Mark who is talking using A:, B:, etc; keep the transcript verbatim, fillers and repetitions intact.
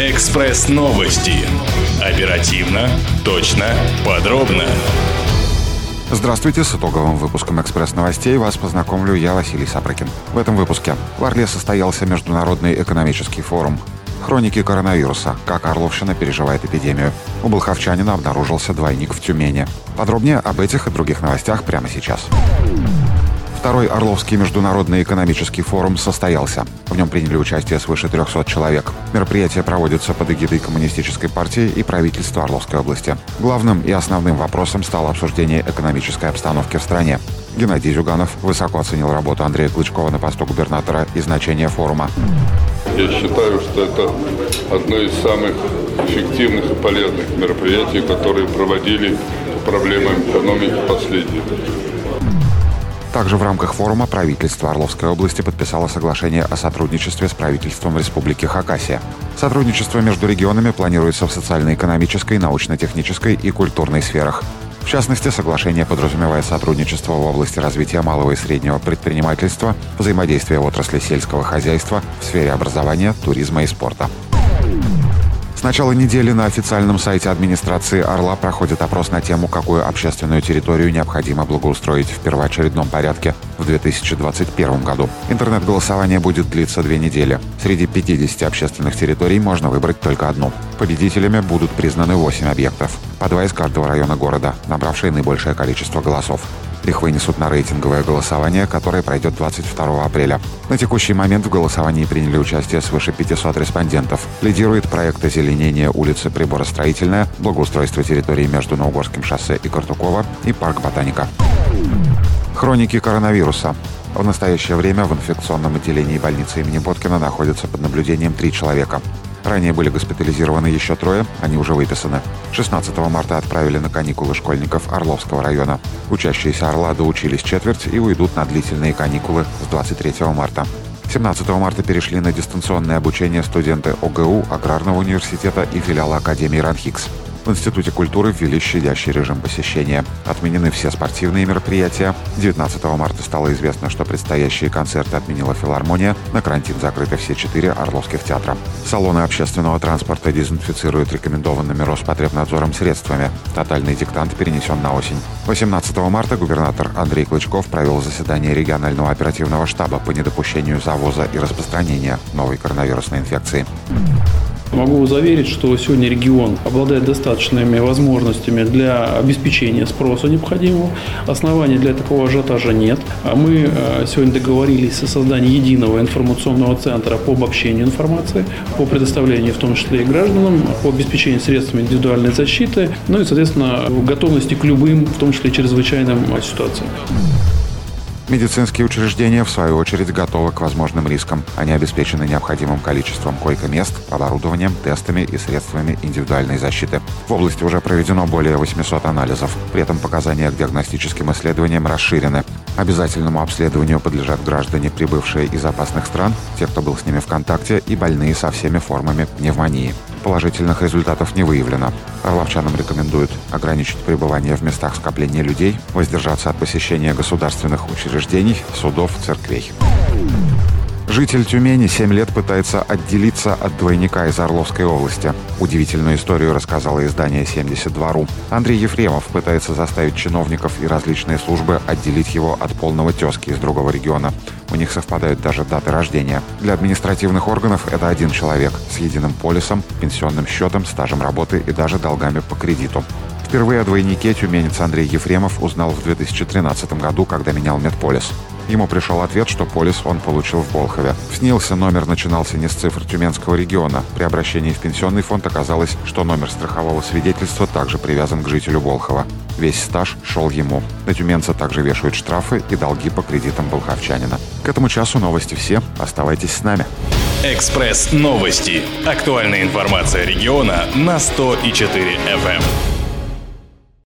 A: Экспресс новости. Оперативно, точно, подробно.
B: Здравствуйте, с итоговым выпуском «Экспресс-новостей» вас познакомлю я, Василий Сапрыкин. В этом выпуске в Орле состоялся Международный экономический форум. Хроники коронавируса. Как Орловщина переживает эпидемию. У болховчанина обнаружился двойник в Тюмени. Подробнее об этих и других новостях прямо сейчас. Второй Орловский международный экономический форум состоялся. В нем приняли участие свыше трехсот человек. Мероприятие проводится под эгидой Коммунистической партии и правительства Орловской области. Главным и основным вопросом стало обсуждение экономической обстановки в стране. Геннадий Зюганов высоко оценил работу Андрея Клычкова на посту губернатора и значение форума.
C: Я считаю, что это одно из самых эффективных и полезных мероприятий, которые проводили по проблемам экономики последние.
B: Также в рамках форума правительство Орловской области подписало соглашение о сотрудничестве с правительством Республики Хакасия. Сотрудничество между регионами планируется в социально-экономической, научно-технической и культурной сферах. В частности, соглашение подразумевает сотрудничество в области развития малого и среднего предпринимательства, взаимодействия в отрасли сельского хозяйства, в сфере образования, туризма и спорта. С начала недели на официальном сайте администрации Орла проходит опрос на тему, какую общественную территорию необходимо благоустроить в первоочередном порядке в две тысячи двадцать первом году. Интернет-голосование будет длиться две недели. Среди пятидесяти общественных территорий можно выбрать только одну. Победителями будут признаны восемь объектов, по два из каждого района города, набравшие наибольшее количество голосов. Их вынесут на рейтинговое голосование, которое пройдет двадцать второго апреля. На текущий момент в голосовании приняли участие свыше пятисот респондентов. Лидирует проект озеленения улицы Приборостроительная, благоустройство территории между Наугорским шоссе и Картукова и парк Ботаника. Хроники коронавируса. В настоящее время в инфекционном отделении больницы имени Боткина находятся под наблюдением три человека. Ранее были госпитализированы еще трое, они уже выписаны. шестнадцатого марта отправили на каникулы школьников Орловского района. Учащиеся Орла доучились четверть и уйдут на длительные каникулы с двадцать третьего марта. семнадцатого марта перешли на дистанционное обучение студенты ОГУ, Аграрного университета и филиала Академии РАНХИКС. В Институте культуры ввели щадящий режим посещения. Отменены все спортивные мероприятия. девятнадцатого марта стало известно, что предстоящие концерты отменила филармония. На карантин закрыты все четыре орловских театра. Салоны общественного транспорта дезинфицируют рекомендованными Роспотребнадзором средствами. Тотальный диктант перенесен на осень. восемнадцатого марта губернатор Андрей Клычков провел заседание регионального оперативного штаба по недопущению завоза и распространения новой коронавирусной инфекции.
D: Могу заверить, что сегодня регион обладает достаточными возможностями для обеспечения спроса необходимого. Оснований для такого ажиотажа нет. Мы сегодня договорились о создании единого информационного центра по обобщению информации, по предоставлению в том числе и гражданам, по обеспечению средствами индивидуальной защиты, ну и, соответственно, готовности к любым, в том числе и чрезвычайным ситуациям.
B: Медицинские учреждения, в свою очередь, готовы к возможным рискам. Они обеспечены необходимым количеством койко-мест, оборудованием, тестами и средствами индивидуальной защиты. В области уже проведено более восьмисот анализов. При этом показания к диагностическим исследованиям расширены. Обязательному обследованию подлежат граждане, прибывшие из опасных стран, те, кто был с ними в контакте, и больные со всеми формами пневмонии. Положительных результатов не выявлено. Орловчанам рекомендуют ограничить пребывание в местах скопления людей, воздержаться от посещения государственных учреждений, судов, церквей. Житель Тюмени семь лет пытается отделиться от двойника из Орловской области. Удивительную историю рассказало издание семьдесят два точка ру. Андрей Ефремов пытается заставить чиновников и различные службы отделить его от полного тезки из другого региона. У них совпадают даже даты рождения. Для административных органов это один человек с единым полисом, пенсионным счетом, стажем работы и даже долгами по кредиту. Впервые о двойнике тюменец Андрей Ефремов узнал в две тысячи тринадцатом году, когда менял медполис. Ему пришел ответ, что полис он получил в Болхове. Снился номер начинался не с цифр Тюменского региона. При обращении в пенсионный фонд оказалось, что номер страхового свидетельства также привязан к жителю Болхова. Весь стаж шел ему. На тюменца также вешают штрафы и долги по кредитам болховчанина. К этому часу новости все. Оставайтесь с нами.
A: Экспресс новости. Актуальная информация региона на сто и четыре эф эм.